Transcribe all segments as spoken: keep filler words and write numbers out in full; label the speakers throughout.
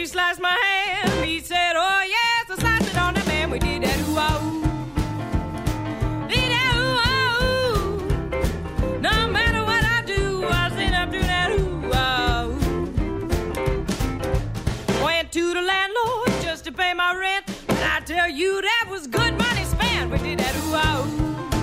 Speaker 1: sliced my hand. He said, oh yes, I sliced it on the man. We did that ooh-ah-ooh. Did that ooh-ah-ooh. No matter what I do, I end up doing that ooh-ah-ooh. Went to the landlord just to pay my rent. And I tell you, that was good money spent. We did that ooh-ah-ooh.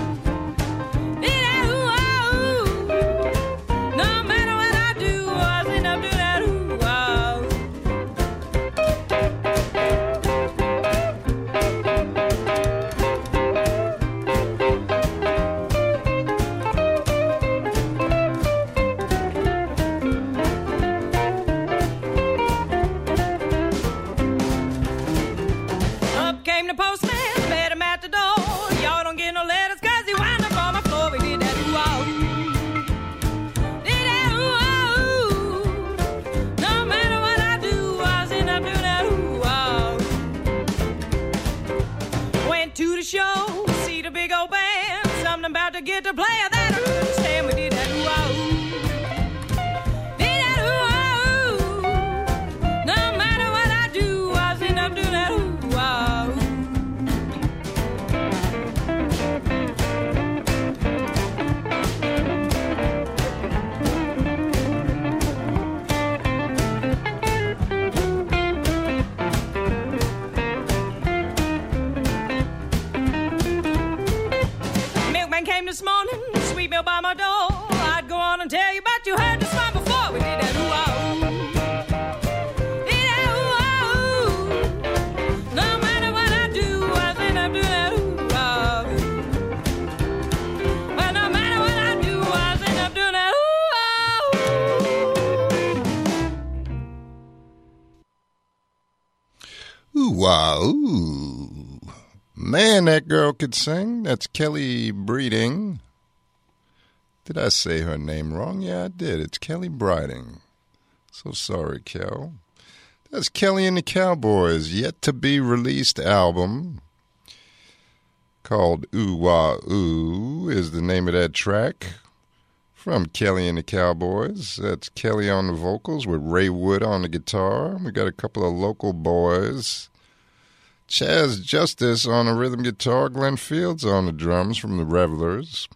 Speaker 1: To get to play that I understand. We did that ooh-ah-ooh. Did that ooh-ah-ooh. No matter what I do, I end up doing that ooh-ah-ooh. This morning, sweet milk by my door. I'd go on and tell you, but you heard this one before. We did that ooh-ah-ooh. Did that ooh-ah-ooh. No matter what I do, I end up doing that ooh-ah-ooh. Well, no matter what I do, I end up doing that ooh-ah-ooh.
Speaker 2: Ooh-ah-ooh. Man, that girl could sing. That's Kelly Breeding. Did I say her name wrong? Yeah, I did. It's Kelly Briding. So sorry, Kel. That's Kelly and the Cowboys' yet-to-be-released album called Ooh-Wah-Ooh is the name of that track from Kelly and the Cowboys. That's Kelly on the vocals with Ray Wood on the guitar. We got a couple of local boys. Chaz Justice on the rhythm guitar, Glenn Fields on the drums from the Revelers.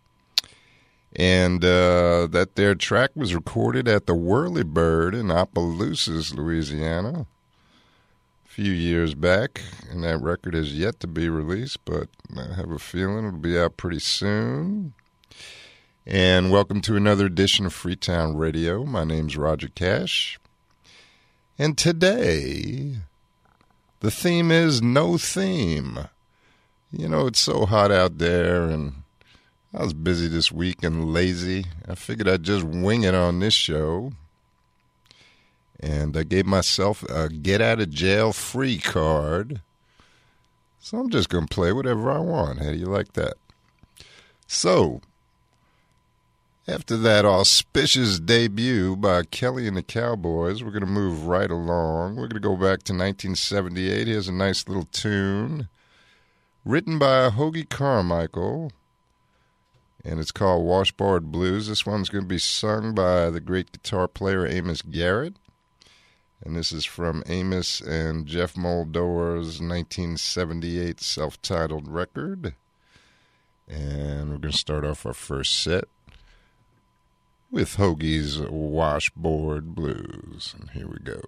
Speaker 2: And uh, that their track was recorded at the Whirly Bird in Opelousas, Louisiana, a few years back. And that record is yet to be released, but I have a feeling it'll be out pretty soon. And welcome to another edition of Freetown Radio. My name's Roger Cash. And today, the theme is no theme. You know, it's so hot out there, and I was busy this week and lazy. I figured I'd just wing it on this show. And I gave myself a get-out-of-jail-free card. So I'm just going to play whatever I want. How do you like that? So, after that auspicious debut by Kelly and the Cowboys, we're going to move right along. We're going to go back to nineteen seventy-eight. Here's a nice little tune written by Hoagy Carmichael, and it's called Washboard Blues. This one's going to be sung by the great guitar player Amos Garrett, and this is from Amos and Jeff Moldor's nineteen seventy-eight self-titled record. And we're going to start off our first set with Hoagy's Washboard Blues. And here we go.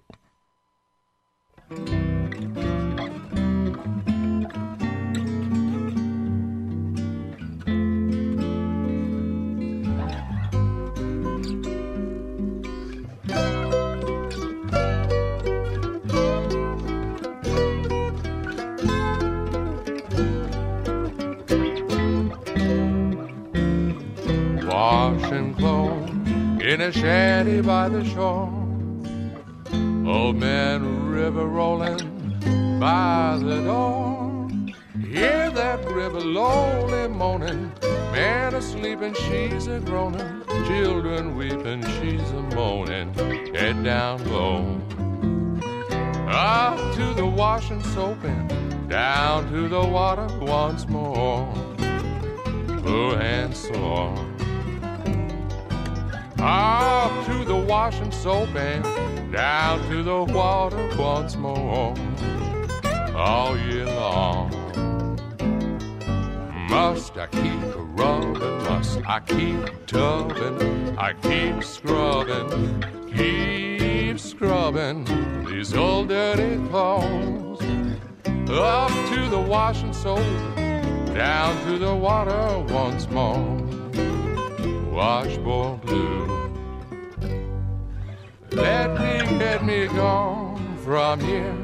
Speaker 3: Washing clothes in a shanty by the shore, Old Man River rolling by the door. Hear that river lowly moaning, man asleep and she's a groaning, children weeping, she's a moaning, head down low. Up to the washing soaping, down to the water once more, poor and sore. Up to the washing soap and down to the water once more. All year long, must I keep rubbing, must I keep tubbing, I keep scrubbing, keep scrubbing these old dirty clothes. Up to the washing soap, down to the water once more. Washboard blue, let me get me gone from here.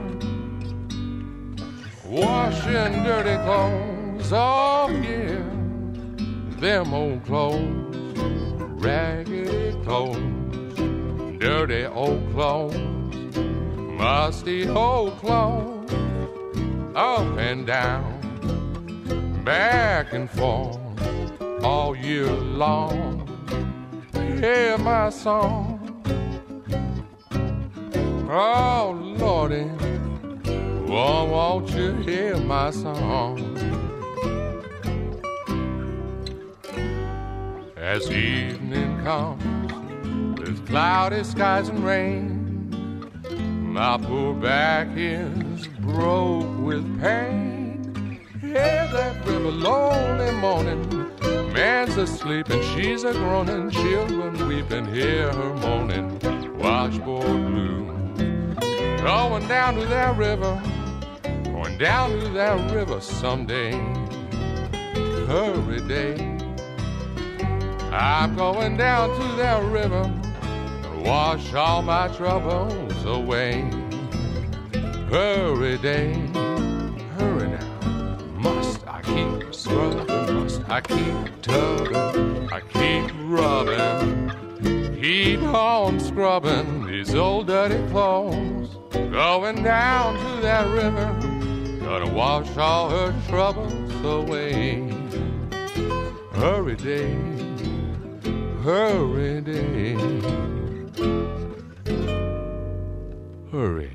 Speaker 3: Washing dirty clothes all year. Them old clothes, raggedy clothes, dirty old clothes, musty old clothes, up and down, back and forth, all year long. Hear my song. Oh, Lordy, oh, won't you hear my song? As evening comes with cloudy skies and rain, my poor back is broke with pain. Hear that river lonely moaning, man's asleep and she's a groaning, children weeping, hear her moaning. Washboard blue, going down to that river, going down to that river someday. Hurry day, I'm going down to that river and wash all my troubles away. Hurry day, hurry now, must I keep scrubbing, must I keep tubbing, I keep rubbing, keep on scrubbing these old dirty clothes. Going down to that river, gonna wash all her troubles away. Hurry day, hurry day, hurry.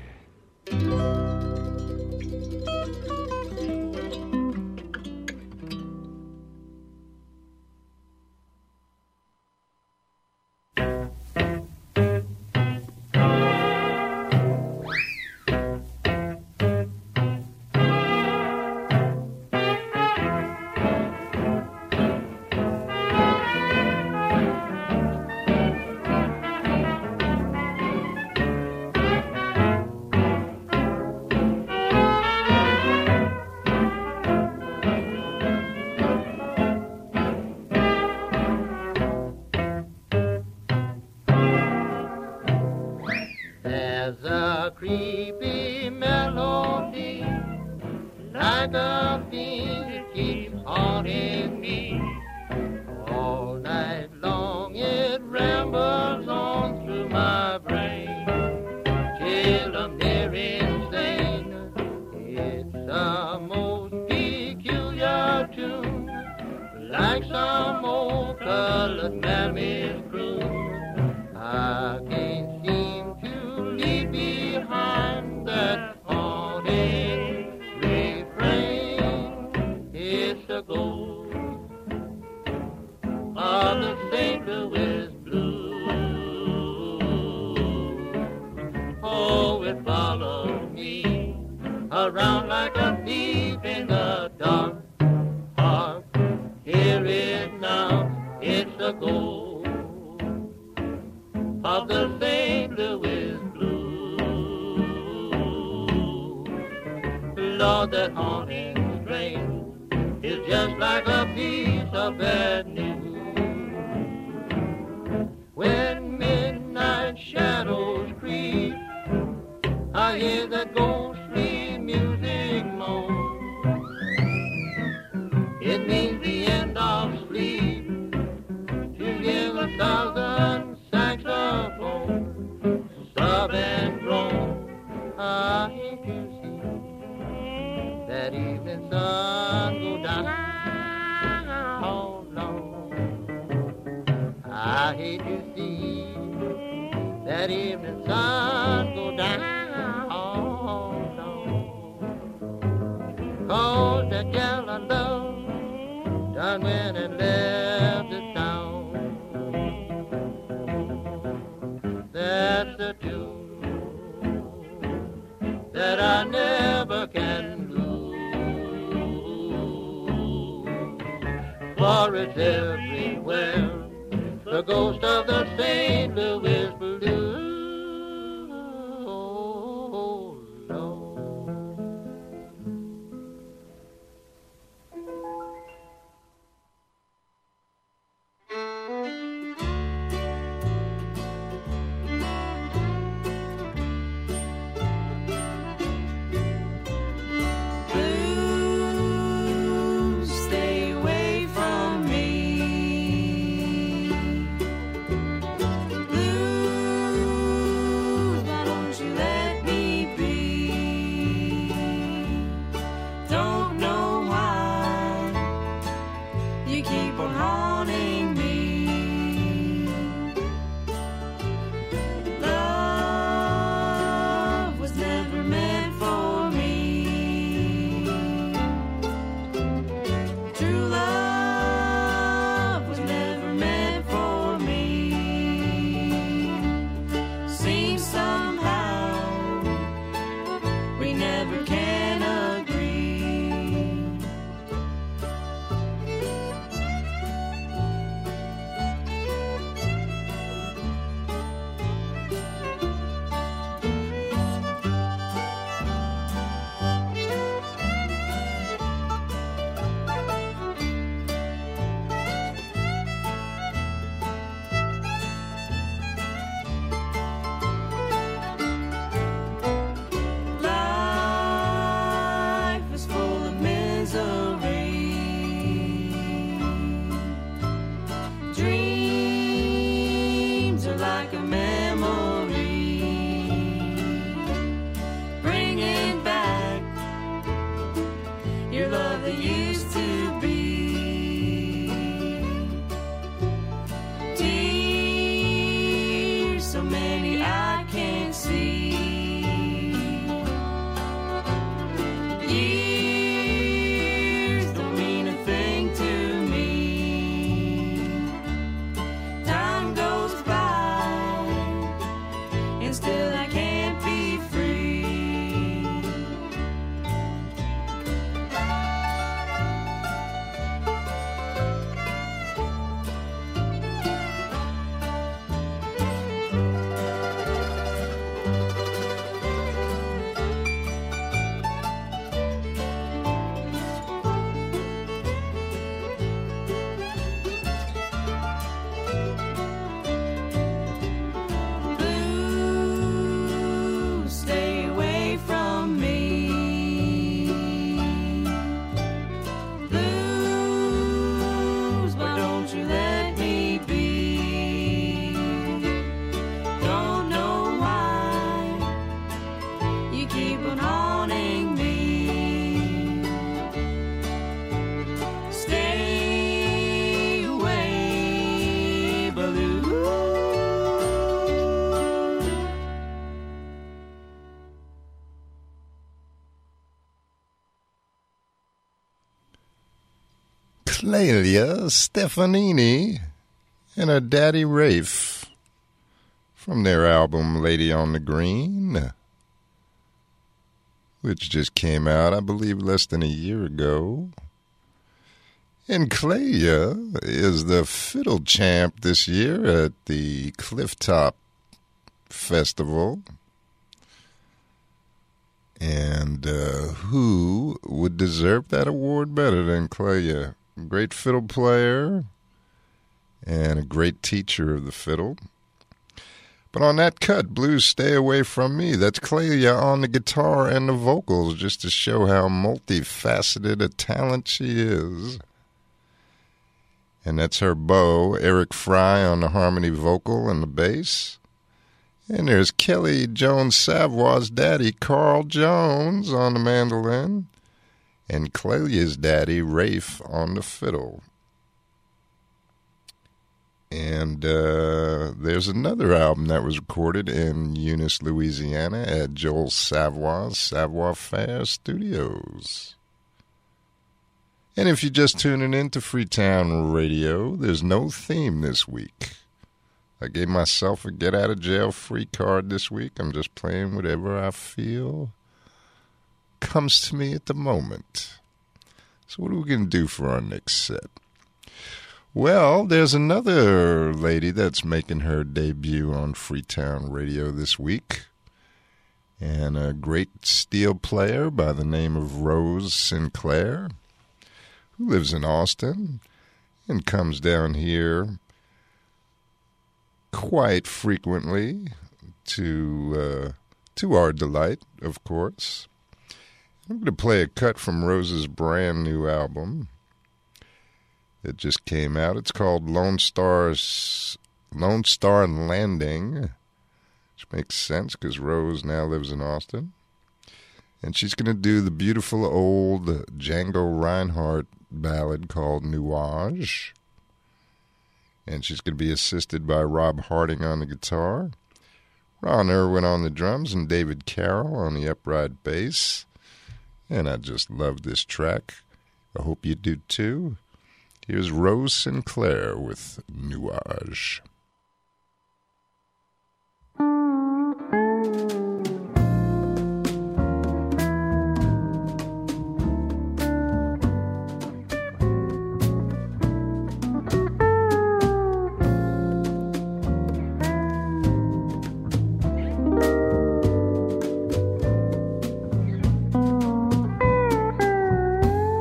Speaker 4: That's a tune that I never can lose, for it's everywhere, the ghost of the Saint Louis blues. Oh, Lord.
Speaker 1: Blues, stay away from me. Blues, why don't you let me be? Don't know why you keep on haunting me. Love was never meant for me. True love was never meant for me. Seems somehow we never can agree. Life is full of misery. Dreams are like a memory. Bringing back your love that used to be. Tears, so many I can't see. Years don't mean a thing to me. Time goes by and still I can't be free. Blues, stay away from me. Blues, why don't you let me be? Don't know why you keep on haunting me. Stay away, blues.
Speaker 2: Clelia Stefanini and her daddy Rafe from their album Lady on the Green, which just came out, I believe, less than a year ago. And Clelia is the fiddle champ this year at the Clifftop Festival. And uh, who would deserve that award better than Clelia? Great fiddle player and a great teacher of the fiddle. But on that cut, Blues, Stay Away From Me, that's Clelia on the guitar and the vocals, just to show how multifaceted a talent she is. And that's her beau, Eric Fry, on the harmony vocal and the bass. And there's Kelly Jones Savoy's daddy, Carl Jones, on the mandolin. And Clelia's daddy, Rafe, on the fiddle. And uh, there's another album that was recorded in Eunice, Louisiana at Joel Savoy's Savoir Faire Studios. And if you're just tuning in to Freetown Radio, there's no theme this week. I gave myself a get-out-of-jail-free card this week. I'm just playing whatever I feel comes to me at the moment. So what are we going to do for our next set? Well, there's another lady that's making her debut on Freetown Radio this week, and a great steel player by the name of Rose Sinclair, who lives in Austin and comes down here quite frequently to uh, to our delight, of course. I'm going to play a cut from Rose's brand new album that just came out. It's called Lone Star's, Lone Star Landing, which makes sense because Rose now lives in Austin. And she's going to do the beautiful old Django Reinhardt ballad called Nuage. And she's going to be assisted by Rob Harding on the guitar, Ron Irwin on the drums, and David Carroll on the upright bass. And I just love this track. I hope you do too. Here's Rose Sinclair with Nuage.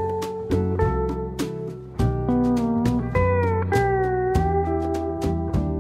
Speaker 5: Thank you.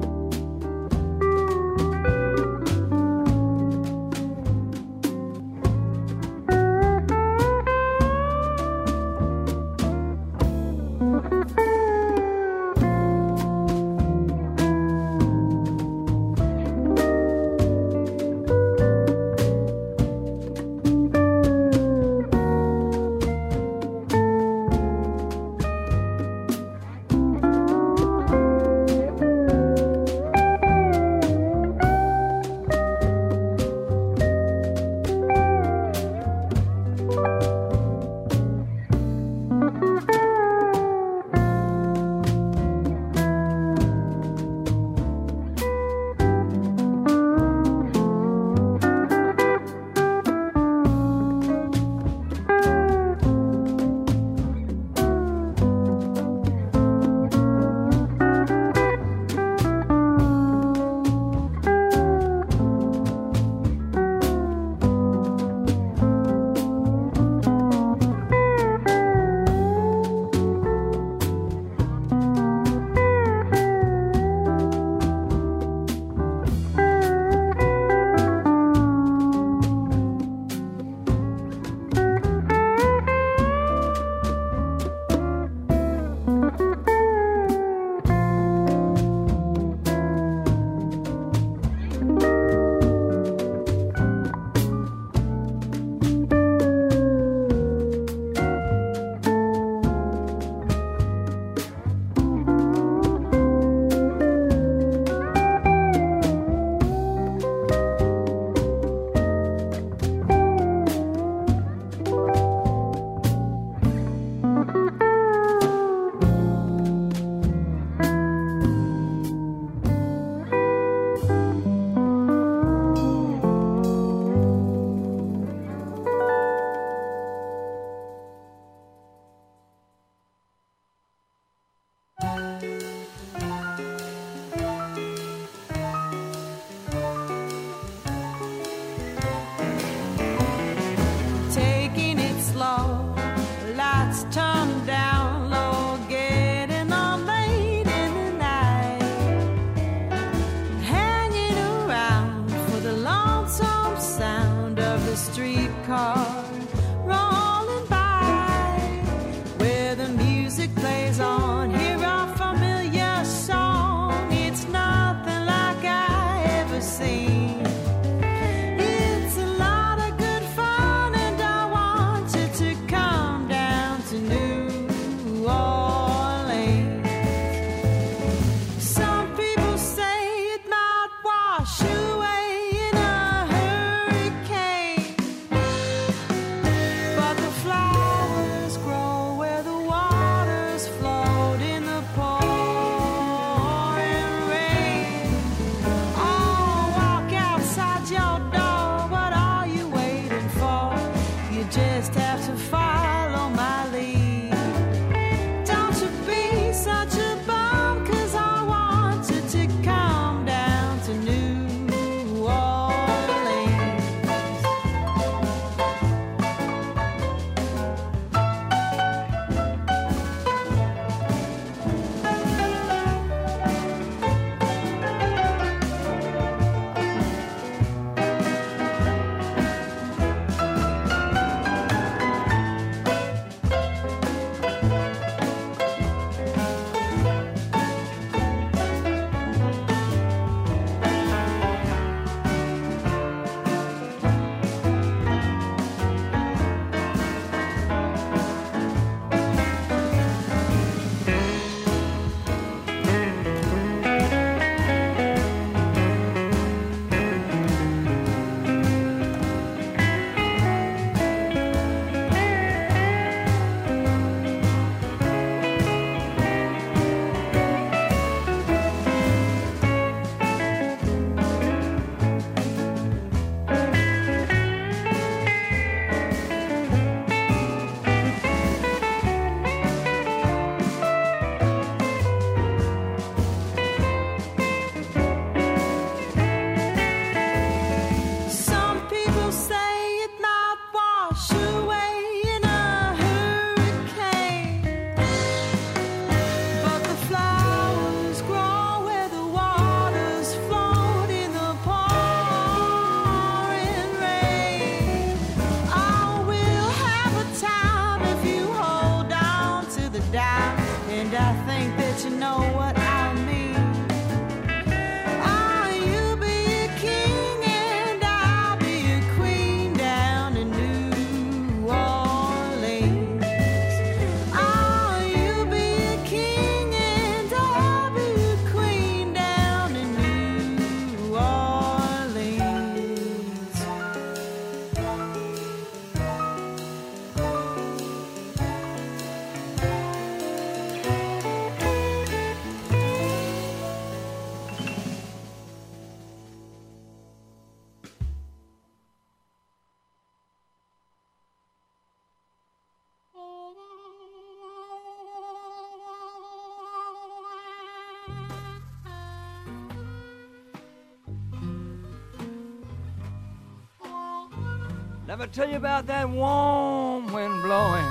Speaker 5: Let me tell you about that warm wind blowing.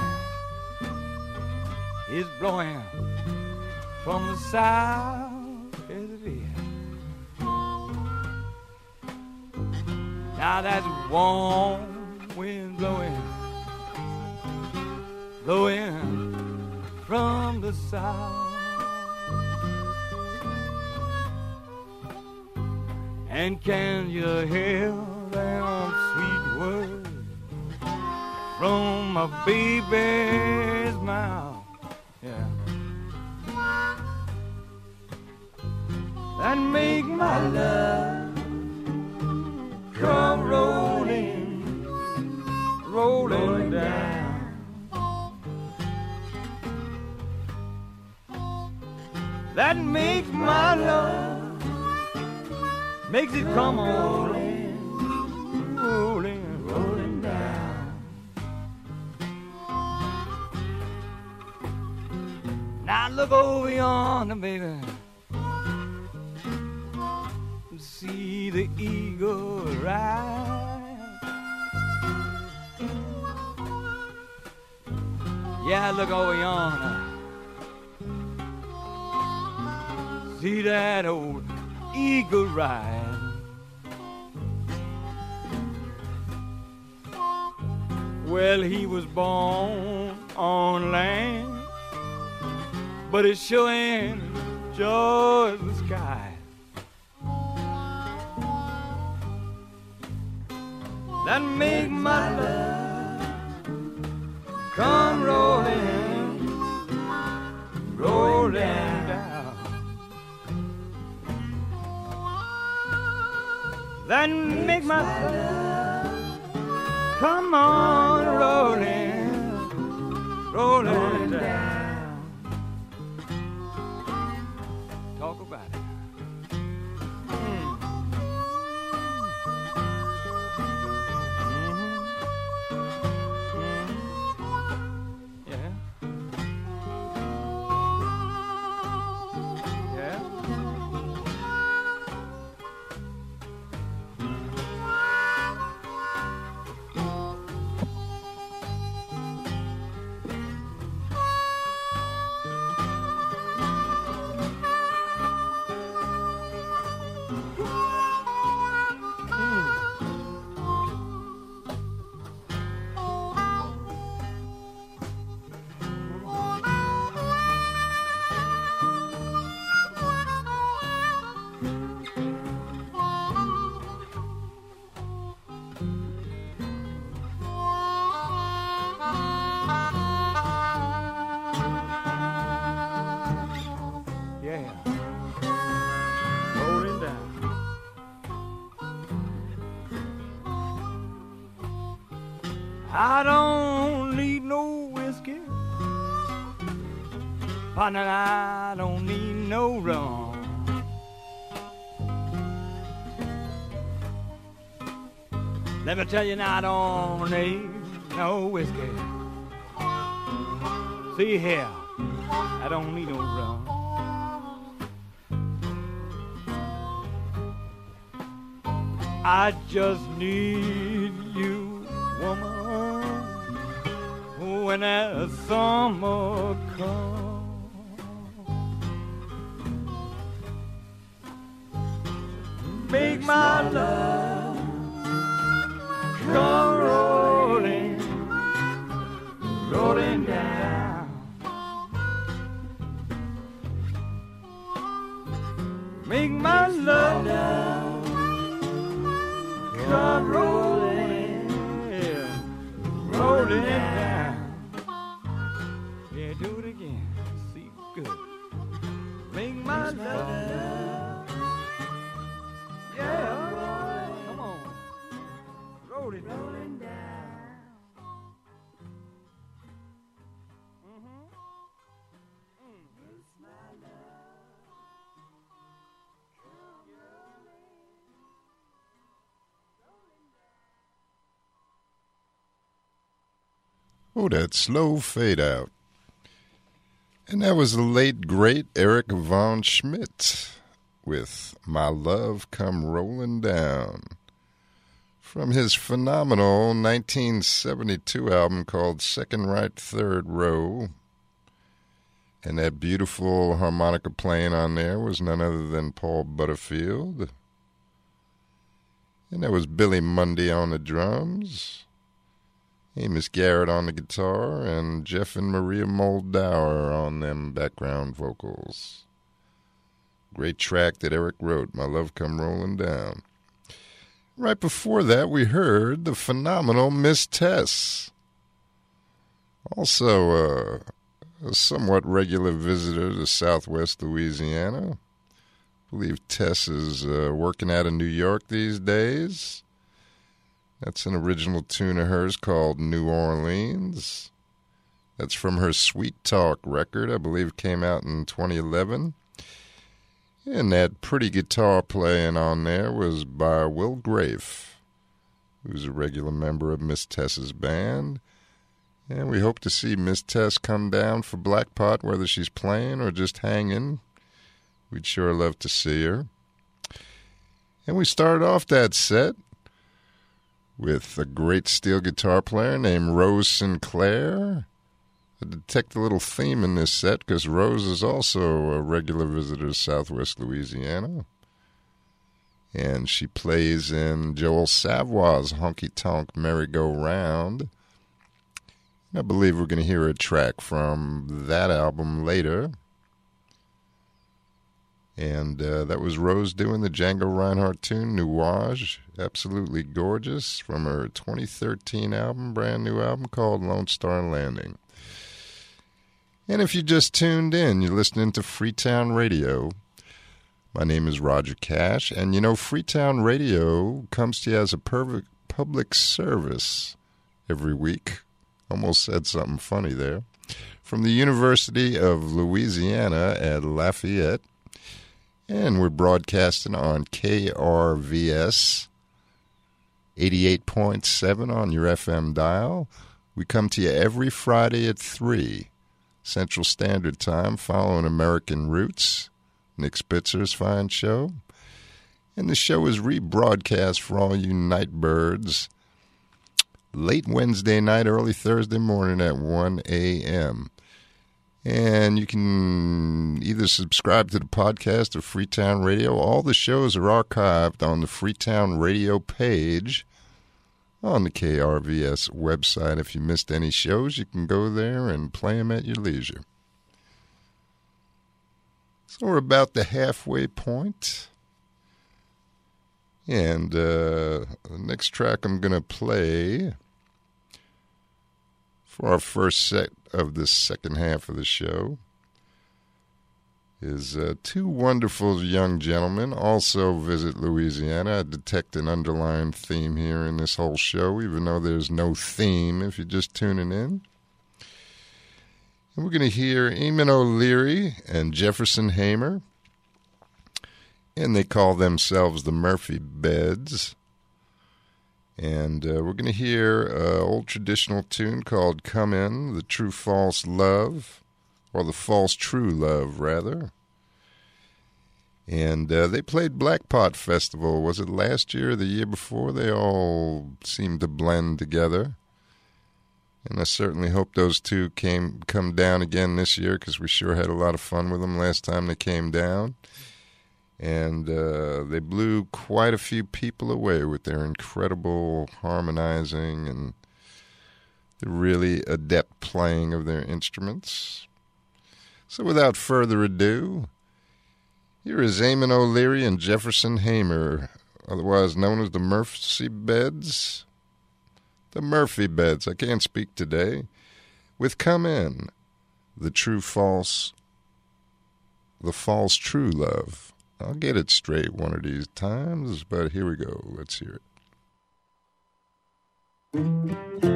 Speaker 5: It's blowing from the south as it is. Now that's warm wind blowing, blowing from the south. And can you hear them sweet words from my baby's mouth? Yeah. That make my love come rolling, rolling down. That makes my love, makes it come rolling, rolling, rolling down. Now look over yonder, baby. See the eagle rise. Yeah, look over yonder. See that old eagle rise. Well, he was born on land, but it sure enjoys the sky. That make my love come rolling, rolling down. That make my love come on rolling, rolling down. Talk about it. I don't need no whiskey, partner, I don't need no rum. Let me tell you now, I don't need no whiskey. See here, I don't need no rum. I just need you, woman, when that summer comes. Make my love come rolling, rolling down. Make my love come rolling, yeah, rolling down. Yeah, do it again. See, good. Make my love, yeah, come on, roll it, rolling down. Mm-hmm. Mm. It's my love.
Speaker 2: Oh, that slow fade out. And that was the late, great Eric Von Schmidt with My Love Come Rolling Down from his phenomenal nineteen seventy-two album called Second Right Third Row. And that beautiful harmonica playing on there was none other than Paul Butterfield. And that was Billy Mundy on the drums, Amos Garrett on the guitar, and Jeff and Maria Moldauer on them background vocals. Great track that Eric wrote, My Love Come Rolling Down. Right before that, we heard the phenomenal Miss Tess. Also uh, a somewhat regular visitor to Southwest Louisiana. I believe Tess is uh, working out of New York these days. That's an original tune of hers called New Orleans. That's from her Sweet Talk record, I believe came out in twenty eleven. And that pretty guitar playing on there was by Will Grafe, who's a regular member of Miss Tess's band. And we hope to see Miss Tess come down for Black Pot, whether she's playing or just hanging. We'd sure love to see her. And we started off that set with a great steel guitar player named Rose Sinclair. I detect a little theme in this set because Rose is also a regular visitor to Southwest Louisiana. And she plays in Joel Savoy's Honky Tonk Merry-Go-Round. I believe we're going to hear a track from that album later. And uh, that was Rose doing the Django Reinhardt tune, Nuage. Absolutely gorgeous, from her twenty thirteen album, brand new album called Lone Star Landing. And if you just tuned in, you're listening to Freetown Radio. My name is Roger Cash, and you know, Freetown Radio comes to you as a perfect public service every week. Almost said something funny there. From the University of Louisiana at Lafayette. And we're broadcasting on K R V S eighty-eight point seven on your F M dial. We come to you every Friday at three Central Standard Time, following American Roots, Nick Spitzer's fine show. And the show is rebroadcast for all you night birds late Wednesday night, early Thursday morning at one a.m. And you can either subscribe to the podcast of Freetown Radio. All the shows are archived on the Freetown Radio page on the K R V S website. If you missed any shows, you can go there and play them at your leisure. So we're about the halfway point. And uh, the next track I'm going to play for our first set of the second half of the show is uh, two wonderful young gentlemen also visit Louisiana. I detect an underlying theme here in this whole show, even though there's no theme if you're just tuning in. And we're going to hear Eamon O'Leary and Jefferson Hamer, and they call themselves the Murphy Beds. And uh, we're going to hear an old traditional tune called Come In, the True False Love, or the False True Love, rather. And uh, they played Black Pot Festival. Was it last year or the year before? They all seemed to blend together. And I certainly hope those two came come down again this year, because we sure had a lot of fun with them last time they came down. And uh, they blew quite a few people away with their incredible harmonizing and the really adept playing of their instruments. So without further ado, here is Eamon O'Leary and Jefferson Hamer, otherwise known as the Murphy Beds. The Murphy Beds, I can't speak today, with Come In, the True False, the False True Love. I'll get it straight one of these times, but here we go. Let's hear it.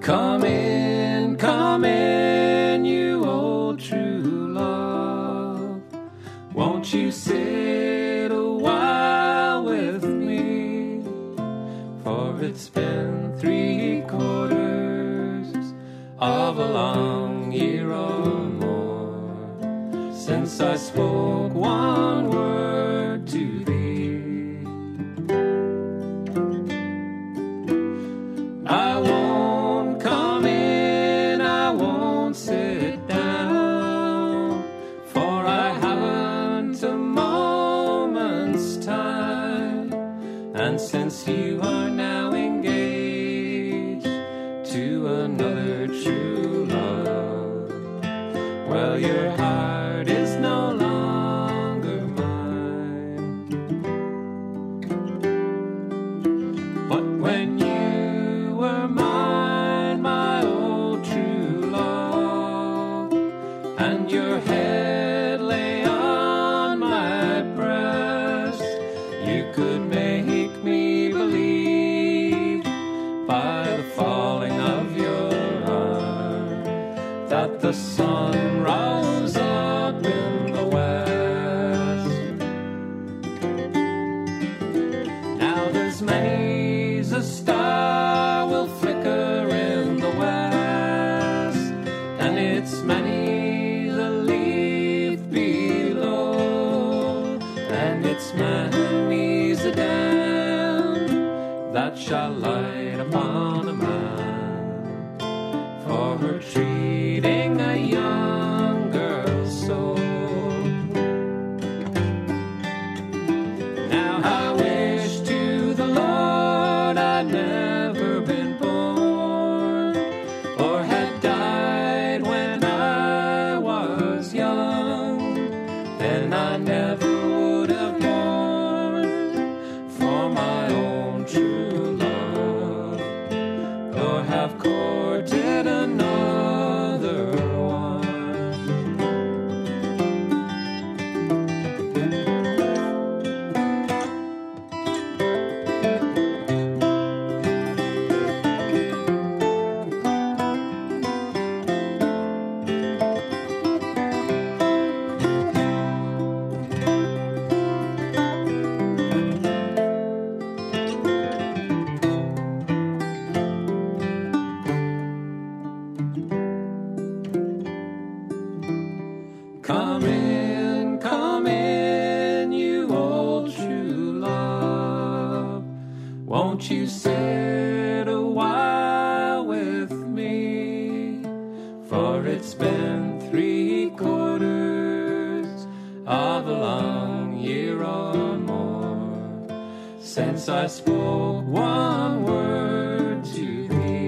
Speaker 6: Come in, come in, you old true love. Won't you sit a while with me? For it's been three quarters of a long year or more since I spoke one word to thee. I won't come in, I won't sit down, for I haven't a moment's time. And since you are now engaged to another true love, well, your heart is no longer mine. But when you were mine, my old true love, and your head lay on my breast, you could make me believe by the falling of your arm that the sun rose up in the west. Now there's many's a star will flicker in the west, and it's many's a leaf below, and it's many's a dam that shall light upon a man for her treating a young girl's soul. Now I wish to the Lord I'd never been born, or had died when I was young. Then I never would have mourned for my own true love, or have courted another one. Come in, come in, you old true love. Won't you sit a while with me? For it's been three quarters of a long year or more since I spoke one word to thee.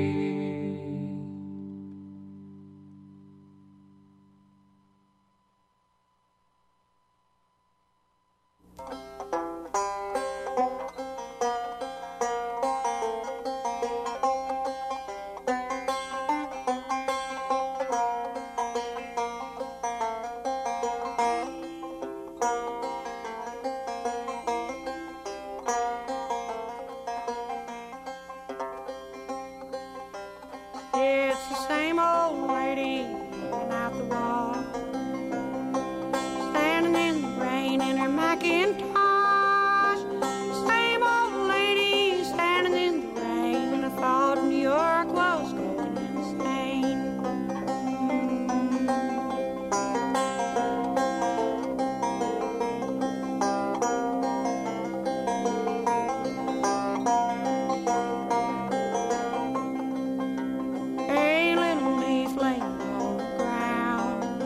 Speaker 7: It's the same old lady hanging out the wall, standing in the rain in her Macintosh. Same old lady standing in the rain. I thought New York was going insane. A little leaf laying on the ground,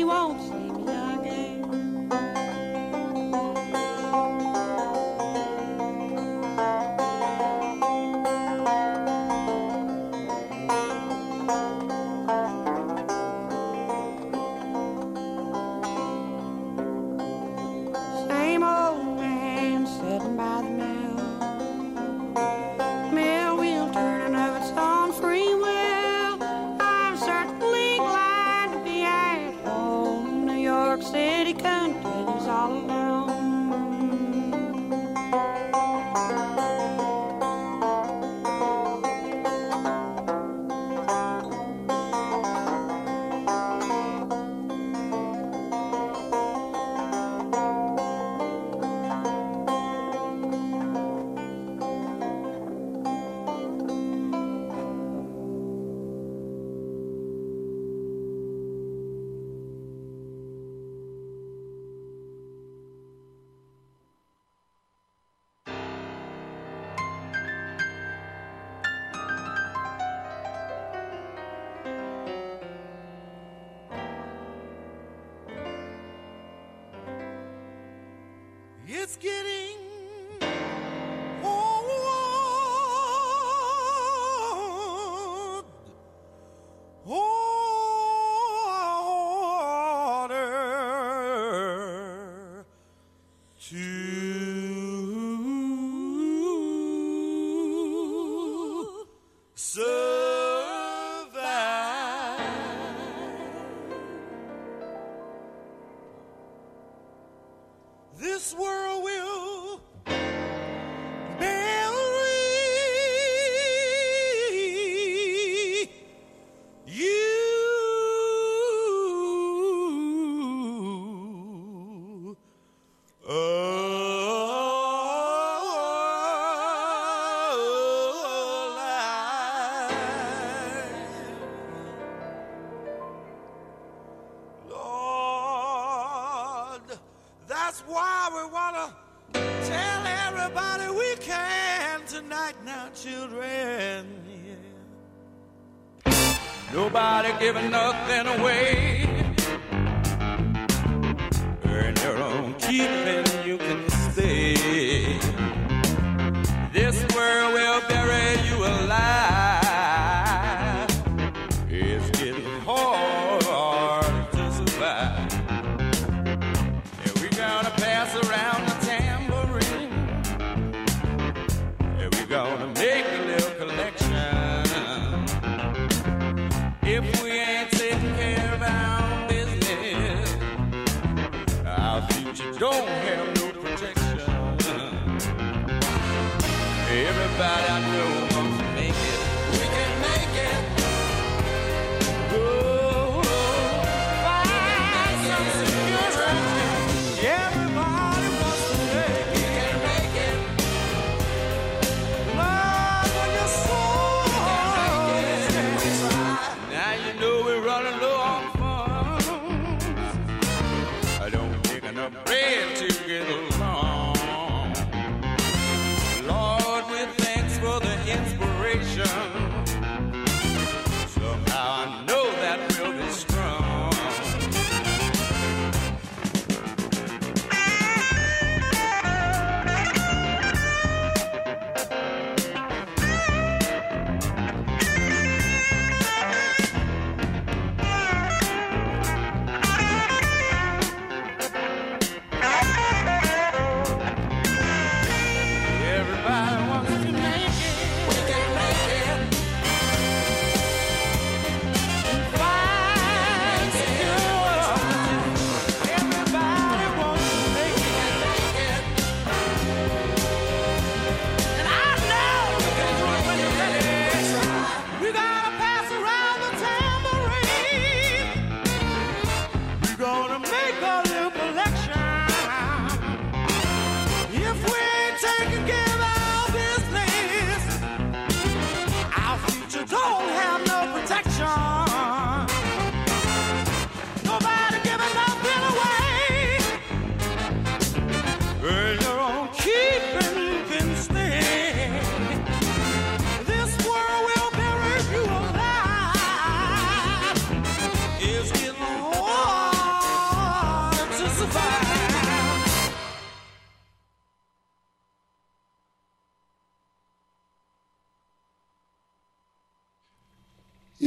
Speaker 7: won't see me again. Same old man sitting by the mill. Mill wheel turning of its own free will. I'm certainly glad to be at home. New York City continues all alone.
Speaker 8: It's getting old, harder to survive. This world will bury you alive. Lord, that's why we want to tell everybody we can tonight now, children. Yeah.
Speaker 5: Nobody giving nothing away. Earn your own keep and you can stay. This world will bury you alive. It's getting hard to survive. Yeah, we gonna pass around the tambourine. Yeah, we gonna make a little collection. If we ain't taking care of our business, our future don't have no protection. Everybody I know wants to make it. We can make it. Oh, oh, we can make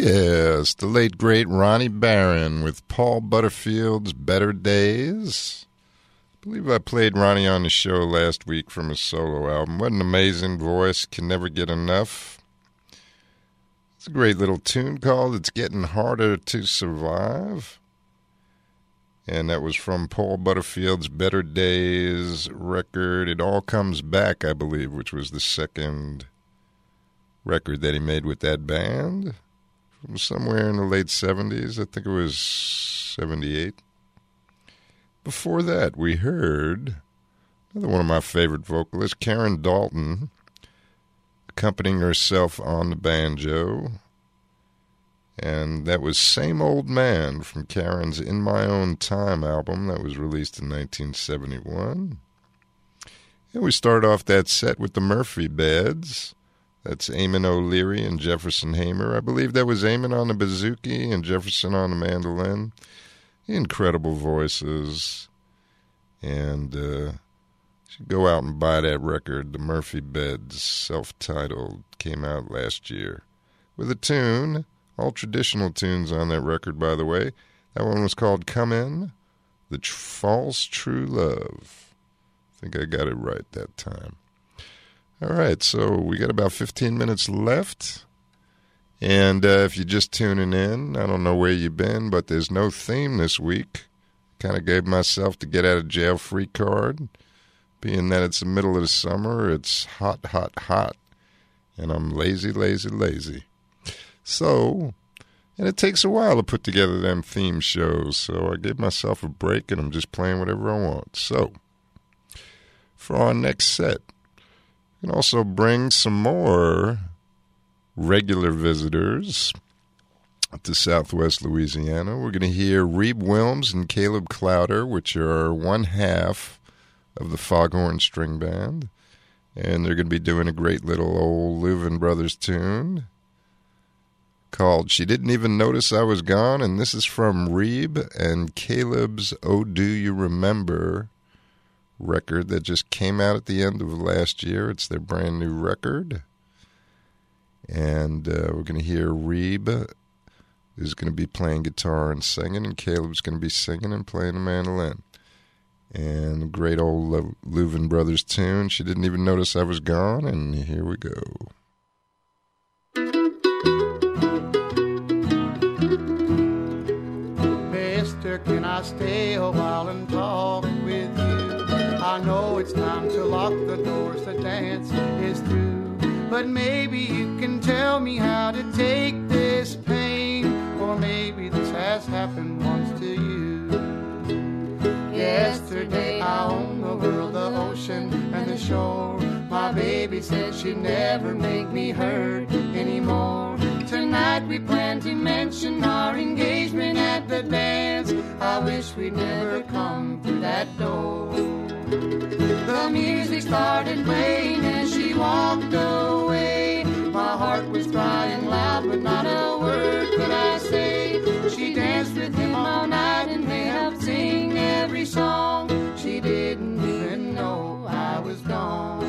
Speaker 2: Yes, the late, great Ronnie Barron with Paul Butterfield's Better Days. I believe I played Ronnie on the show last week from his solo album. What an amazing voice, can never get enough. It's a great little tune called It's Getting Harder to Survive. And that was from Paul Butterfield's Better Days record. It All Comes Back, I believe, which was the second record that he made with that band. From somewhere in the late seventies. I think it was seventy-eight. Before that, we heard another one of my favorite vocalists, Karen Dalton, accompanying herself on the banjo. And that was Same Old Man from Karen's In My Own Time album that was released in nineteen seventy-one. And we start off that set with the Murphy Beds. That's Eamon O'Leary and Jefferson Hamer. I believe that was Eamon on the bouzouki and Jefferson on the mandolin. Incredible voices. And uh, you should go out and buy that record, the Murphy Beds, self-titled, came out last year. With a tune, all traditional tunes on that record, by the way. That one was called Come In, The Tr- False True Love. I think I got it right that time. All right, so we got about fifteen minutes left. And uh, if you're just tuning in, I don't know where you've been, but there's no theme this week. Kind of gave myself the get out of jail free card. Being that it's the middle of the summer, it's hot, hot, hot. And I'm lazy, lazy, lazy. So, and it takes a while to put together them theme shows. So I gave myself a break and I'm just playing whatever I want. So, for our next set, we can also bring some more regular visitors to Southwest Louisiana. We're going to hear Reeb Wilms and Caleb Clowder, which are one half of the Foghorn String Band. And they're going to be doing a great little old Louvin Brothers tune called She Didn't Even Notice I Was Gone. And this is from Reeb and Caleb's Oh Do You Remember record that just came out at the end of last year. It's their brand new record. And uh, we're going to hear Reeb is going to be playing guitar and singing, and Caleb's going to be singing and playing the mandolin. And great old Lo- Louvin Brothers tune, She Didn't Even Notice I Was Gone, and here we go.
Speaker 9: Mister, can I stay a while and talk with you? I know it's time to lock the doors, the dance is through. But maybe you can tell me how to take this pain, or maybe this has happened once to you. Yesterday I owned the world, the ocean and the shore. My baby said she'd never make me hurt anymore. Tonight we plan to mention our engagement at the dance. I wish we'd never come through that door. The music started playing as she walked away. My heart was crying loud, but not a word could I say. She danced with him all night and they helped sing every song. She didn't even know I was gone.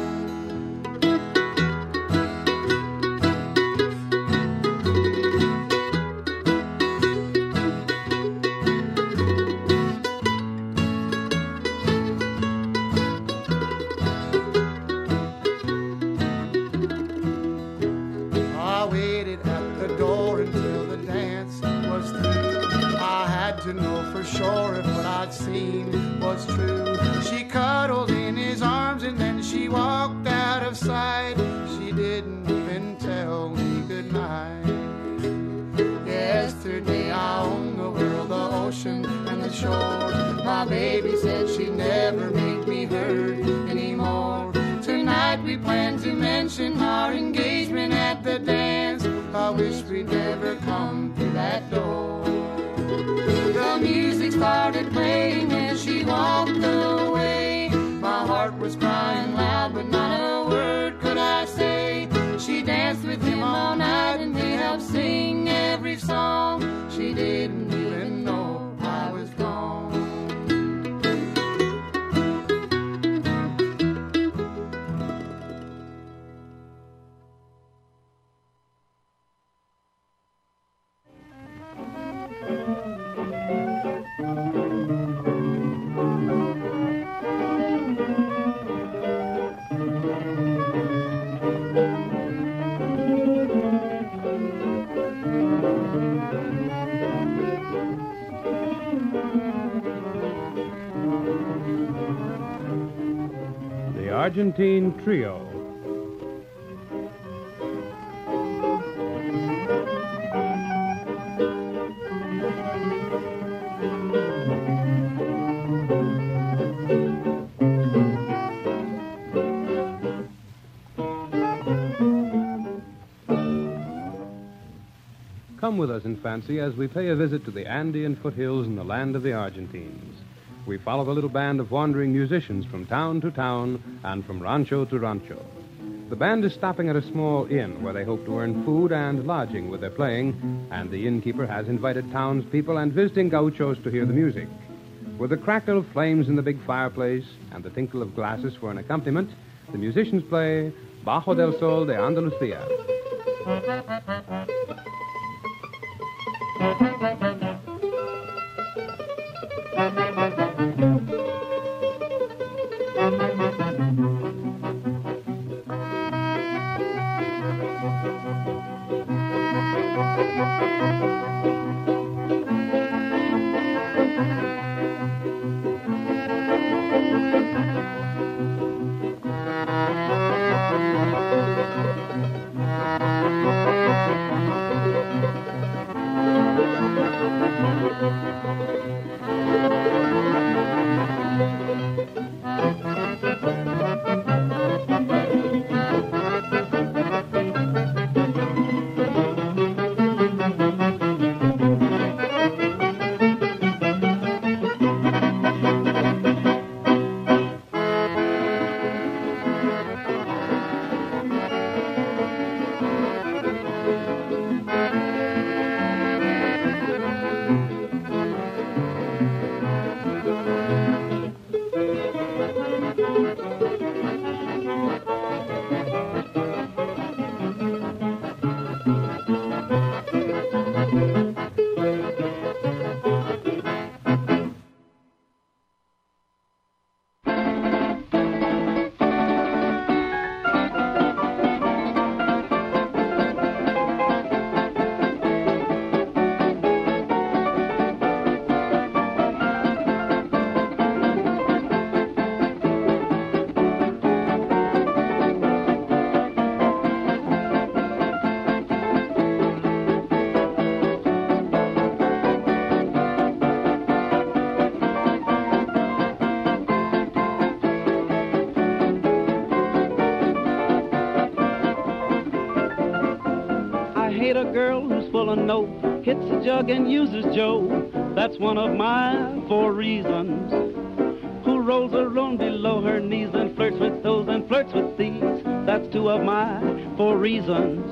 Speaker 9: To know for sure if what I'd seen was true. She cuddled in his arms and then she walked out of sight. She didn't even tell me goodnight. Yesterday I owned the world, the ocean and the shore. My baby said she'd never make me hurt anymore. Tonight we plan to mention our engagement at the dance. I wish we'd never come through that door. The music started playing as she walked away. My heart was crying loud, but not a word could I say. She danced with him all night and they helped sing every song. She didn't even know I was gone.
Speaker 10: The Argentine Trio. Come with us in fancy as we pay a visit to the Andean foothills in the land of the Argentines. We follow the little band of wandering musicians from town to town and from rancho to rancho. The band is stopping at a small inn where they hope to earn food and lodging with their playing, and the innkeeper has invited townspeople and visiting gauchos to hear the music. With the crackle of flames in the big fireplace and the tinkle of glasses for an accompaniment, the musicians play Bajo del Sol de Andalucía.
Speaker 11: A girl who's full of note, hits a jug and uses Joe. That's one of my four reasons. Who rolls her own below her knees and flirts with those and flirts with these. That's two of my four reasons.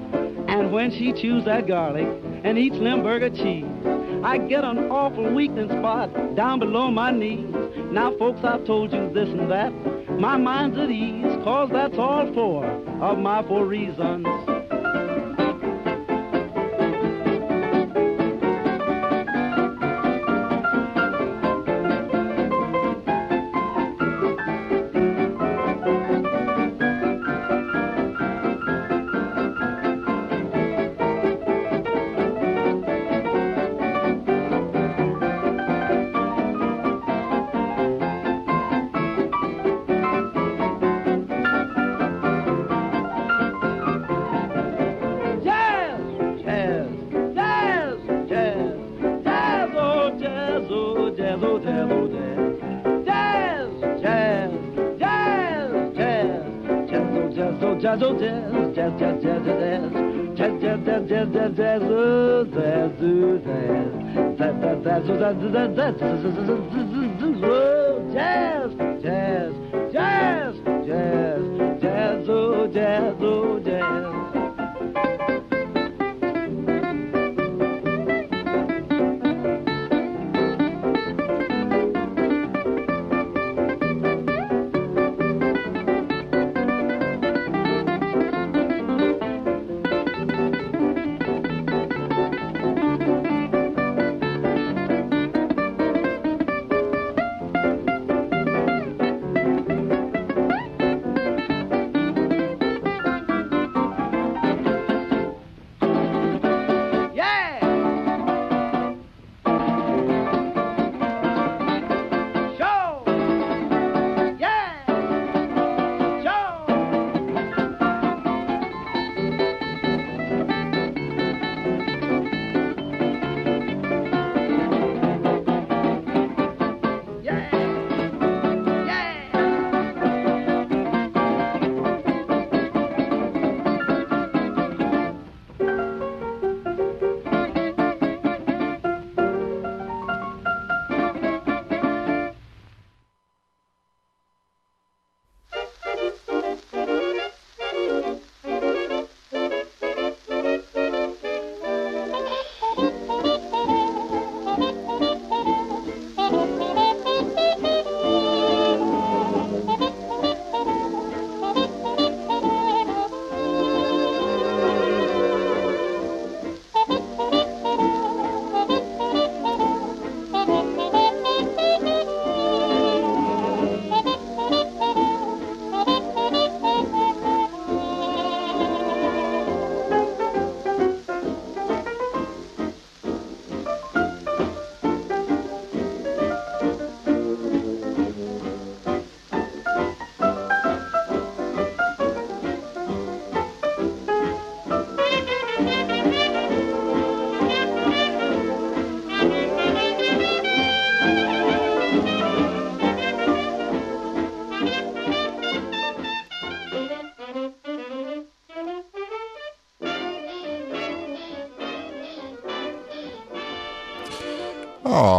Speaker 11: And when she chews that garlic and eats Limburger cheese, I get an awful weakness spot down below my knees. Now, folks, I've told you this and that. My mind's at ease, cause that's all four of my four reasons. Jazz, oh jazz, jazz, jazz, jazz, jazz, jazz, jazz, jazz, jazz, jazz, oh jazz, oh jazz, jazz, jazz, jazz, jazz, jazz, oh jazz, jazz, jazz, jazz, jazz, oh jazz, oh jazz.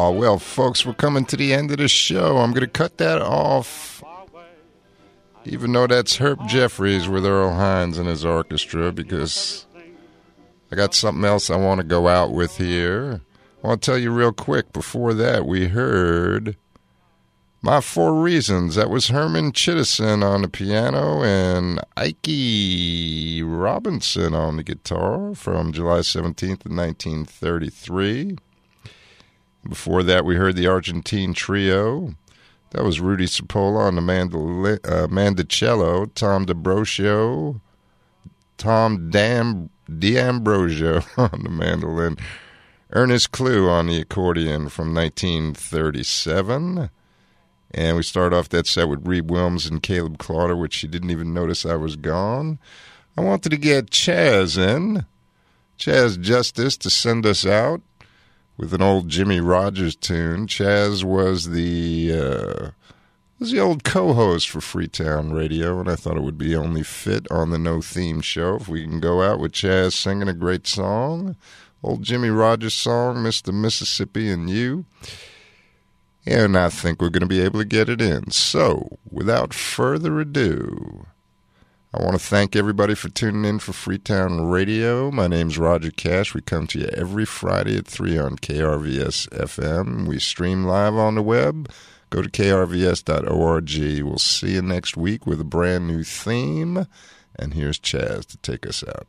Speaker 2: Oh, well, folks, we're coming to the end of the show. I'm going to cut that off, even though that's Herb Jeffries with Earl Hines and his orchestra, because I got something else I want to go out with here. I want to tell you real quick, before that, we heard My Four Reasons. That was Herman Chittison on the piano and Ike Robinson on the guitar from July seventeenth of nineteen thirty-three. Before that, we heard the Argentine Trio. That was Rudy Cipolla on the mandoli- uh, mandocello, Tom D'Ambrosio, Tom Dam- D'Ambrosio on the mandolin, Ernest Clue on the accordion from nineteen thirty-seven. And we start off that set with Reed Wilms and Caleb Clauder, which she didn't even notice I was gone. I wanted to get Chaz in, Chaz Justice, to send us out with an old Jimmy Rogers tune. Chaz was the uh, was the old co-host for Freetown Radio, and I thought it would be only fit on the No Theme show if we can go out with Chaz singing a great song. Old Jimmy Rogers song, Mister Mississippi and You. And I think we're going to be able to get it in. So, without further ado, I want to thank everybody for tuning in for Freetown Radio. My name's Roger Cash. We come to you every Friday at three on K R V S F M. We stream live on the web. Go to K R V S dot org. We'll see you next week with a brand new theme. And here's Chaz to take us out.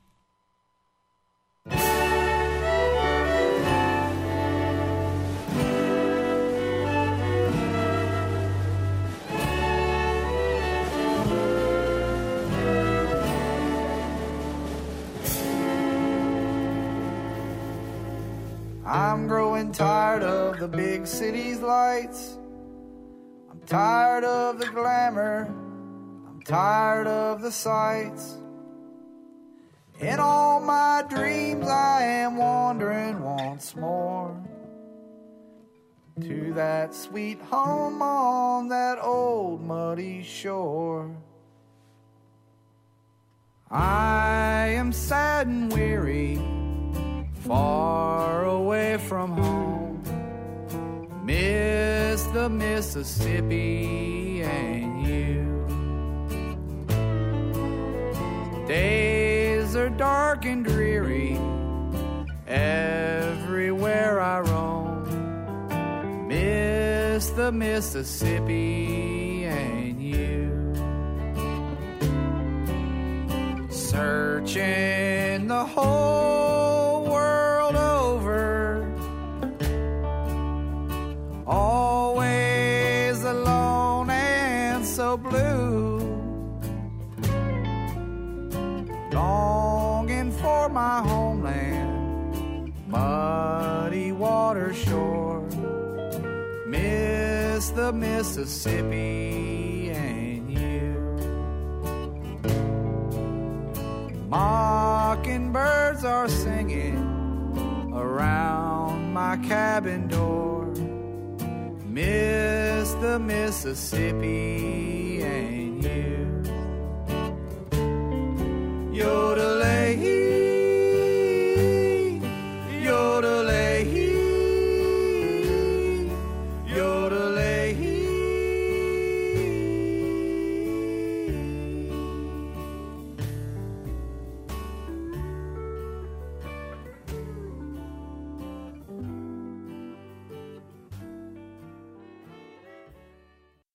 Speaker 12: I'm growing tired of the big city's lights. I'm tired of the glamour. I'm tired of the sights. In all my dreams I am wandering once more to that sweet home on that old muddy shore. I am sad and weary, far away from home, miss the Mississippi and you. Days are dark and dreary everywhere I roam, miss the Mississippi and you. Searching the whole world over, always alone and so blue, longing for my homeland, muddy water shore, miss the Mississippi and you. Mockingbirds are singing around my cabin door, miss the Mississippi and